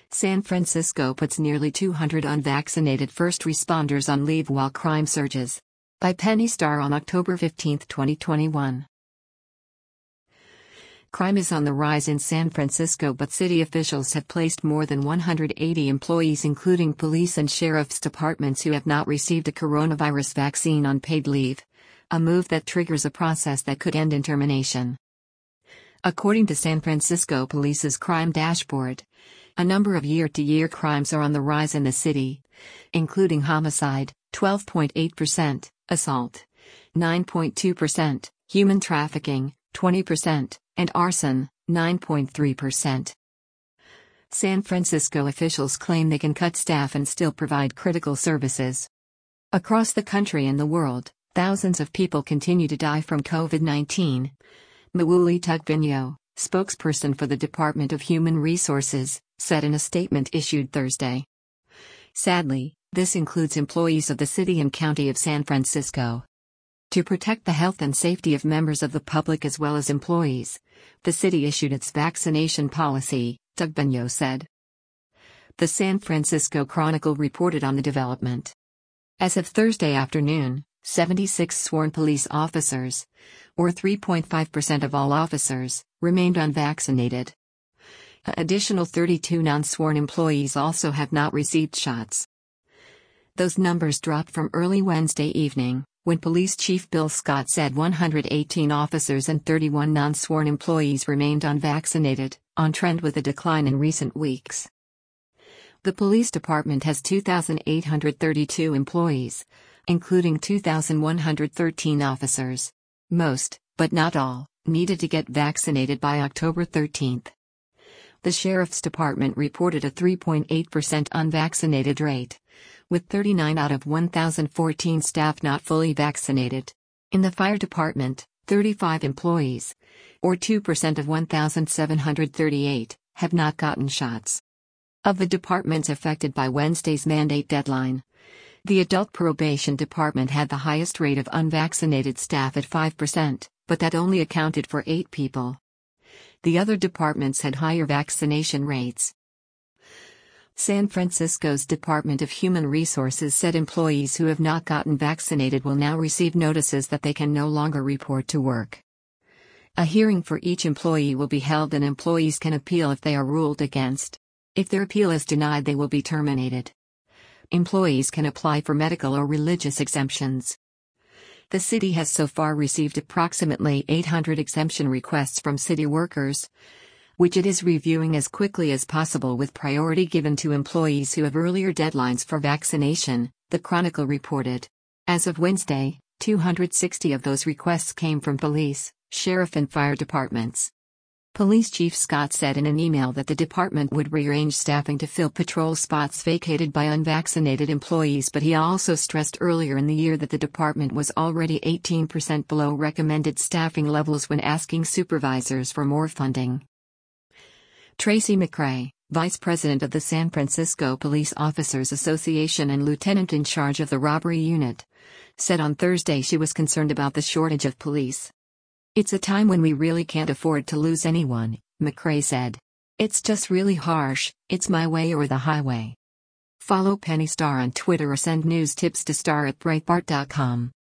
San Francisco puts nearly 200 unvaccinated first responders on leave while crime surges. By Penny Starr on October 15, 2021. Crime is on the rise in San Francisco, but city officials have placed more than 180 employees, including police and sheriff's departments, who have not received a coronavirus vaccine on paid leave, a move that triggers a process that could end in termination. According to San Francisco Police's crime dashboard, a number of year-to-year crimes are on the rise in the city, including homicide, 12.8%, assault, 9.2%, human trafficking, 20%, and arson, 9.3%. San Francisco officials claim they can cut staff and still provide critical services. Across the country and the world, thousands of people continue to die from COVID-19. Mawuli Tugbenyo, spokesperson for the Department of Human Resources, said in a statement issued Thursday. Sadly, this includes employees of the city and county of San Francisco. To protect the health and safety of members of the public as well as employees, the city issued its vaccination policy, Tugbenyo said. The San Francisco Chronicle reported on the development. As of Thursday afternoon, 76 sworn police officers, or 3.5% of all officers, remained unvaccinated. An additional 32 non-sworn employees also have not received shots. Those numbers dropped from early Wednesday evening, when Police Chief Bill Scott said 118 officers and 31 non-sworn employees remained unvaccinated, on trend with a decline in recent weeks. The police department has 2,832 employees, including 2,113 officers. Most, but not all, needed to get vaccinated by October 13. The Sheriff's Department reported a 3.8% unvaccinated rate, with 39 out of 1,014 staff not fully vaccinated. In the Fire Department, 35 employees, or 2% of 1,738, have not gotten shots. Of the departments affected by Wednesday's mandate deadline, the Adult Probation Department had the highest rate of unvaccinated staff at 5%, but that only accounted for 8 people. The other departments had higher vaccination rates. San Francisco's Department of Human Resources said employees who have not gotten vaccinated will now receive notices that they can no longer report to work. A hearing for each employee will be held, and employees can appeal if they are ruled against. If their appeal is denied, they will be terminated. Employees can apply for medical or religious exemptions. The city has so far received approximately 800 exemption requests from city workers, which it is reviewing as quickly as possible, with priority given to employees who have earlier deadlines for vaccination, the Chronicle reported. As of Wednesday, 260 of those requests came from police, sheriff and fire departments. Police Chief Scott said in an email that the department would rearrange staffing to fill patrol spots vacated by unvaccinated employees, but he also stressed earlier in the year that the department was already 18% below recommended staffing levels when asking supervisors for more funding. Tracy McCray, Vice President of the San Francisco Police Officers Association and Lieutenant in charge of the robbery unit, said on Thursday she was concerned about the shortage of police. "It's a time when we really can't afford to lose anyone," McCray said. "It's just really harsh, it's my way or the highway." Follow Penny Starr on Twitter or send news tips to star@breitbart.com.